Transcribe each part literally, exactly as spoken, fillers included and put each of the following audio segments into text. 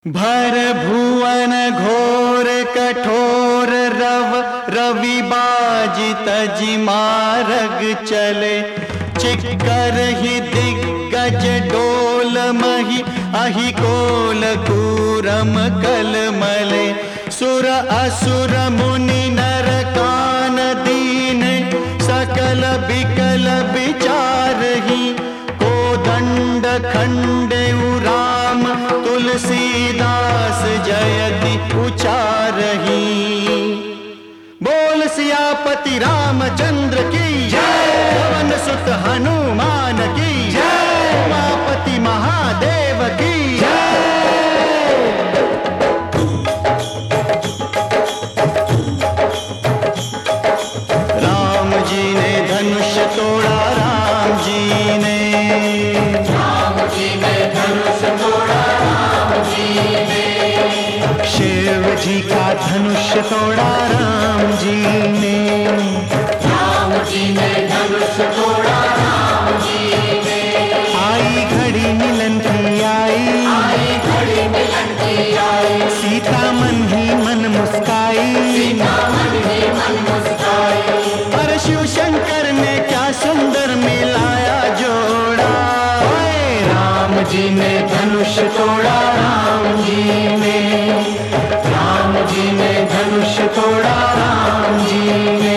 भर भुवन घोर कठोर रव रवि बाजी तजि मारग चले। चिक्कर ही दिग्गज डोल मही अहि कोल कूरम कलमले। सुर असुर मुनि नर कान दीन सकल बिकल विचारहि। कोदंड खंडे राम तुलसीदास जयति उचारहि। बोल सियापति रामचंद्र की जय। पवन सुत हनुमान की जय। उमापति महादेव की जय। राम जी ने धनुष तोड़ा, राम जी ने राम जी ने धनुष तोड़ा, राम जी ने शिव जी का धनुष तोड़ा, राम जी ने राम जी ने धनुष तोड़ा, राम जी ने आई घड़ी मिलन की आई, आई घड़ी मिलन की आई। सीता मन ही मन मुस्काई, सीता मन ही मन मुस्काई। पर शिव शंकर ने क्या सुंदर मिलाया जोड़ा। ओए राम जी ने धनुष तोड़ा, राम जी ने राम जी ने धनुष तोड़ा, राम जी ने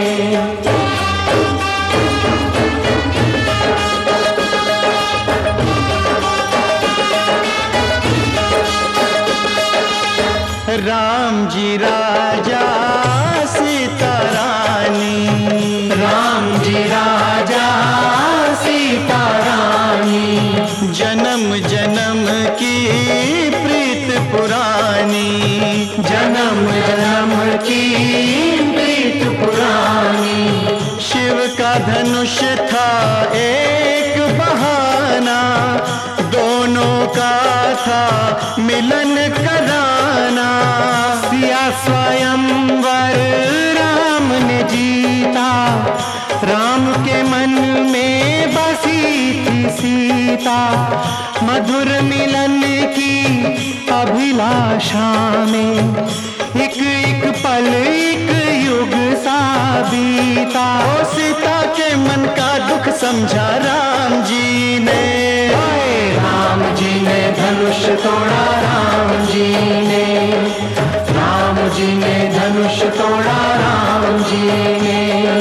राम जी राजा सीता रानी, राम जी राजा सीता रानी। जन्म जन्म की प्रीत पुरानी, जन्म जन्म की प्रीत पुरानी। शिव का धनुष था एक बहाना, दोनों का था मिलन कराना। सिया स्वयंवर राम ने जीता, राम के मन में बसी थी सीता। मधुर मिलन की अभिलाषा में एक एक पल एक युग सा बीता। ओ सीता के मन का दुख समझा राम जी ने। राम जी ने धनुष तोड़ा, राम जी ने राम जी ने धनुष तोड़ा, राम जी ने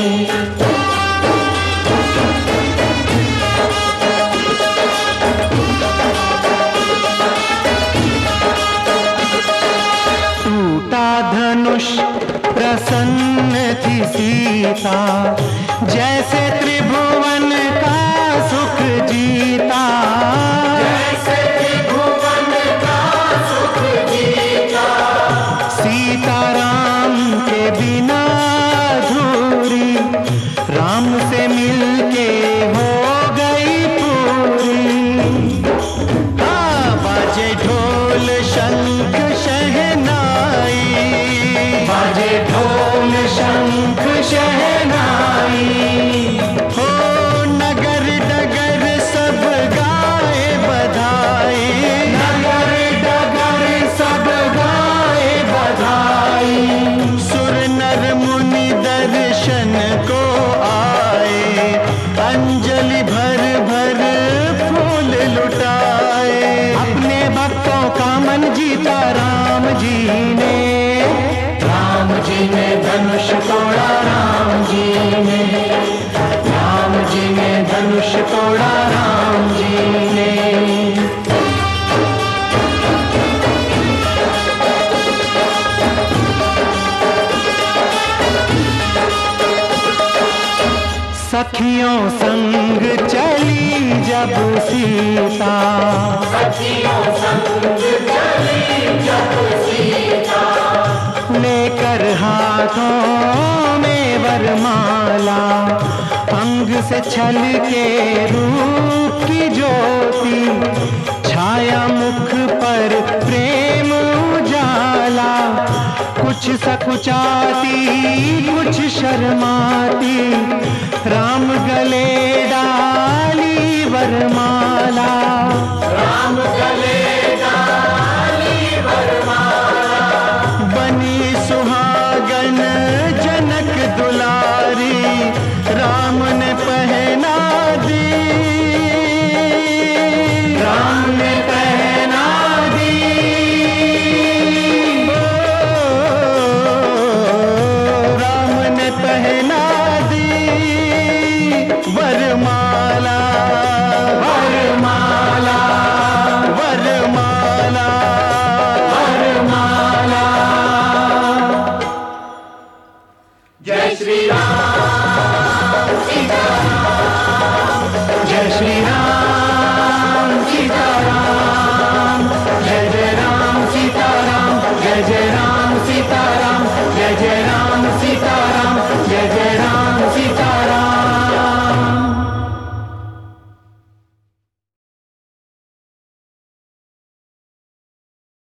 टूटा धनुष प्रसन्न थी सीता, जैसे त्रिभुवन का सुख जीता। जैसे त्रिभुवन का सुख जीता। सीता राम के बिना अधूरी, राम से मिलके हो गई पूरी। हाँ बाजे ढोल शंख शहनाई, बाजे ढोल शंख शहनाई। हो नगर डगर सब गाए बधाई। नगर डगर सब गाए बधाई। सुर नर मुनि दर्शन को आए, अंजलि भर भर फूल लुटाए। अपने भक्तों का मन जीता राम जी ने। राम जी ने धनुष तोड़ा, राम जी ने राम जी ने धनुष तोड़ा, राम जी ने सखियों संग चली जब सीता, सखियों संग चली जब सीता। लेकर हाथों में वरमाला, अंग से छल के रूप की ज्योति। छाया मुख पर प्रेम उजाला, कुछ सकुचाती कुछ शर्माती। राम गले डाली वरमाला, राम गले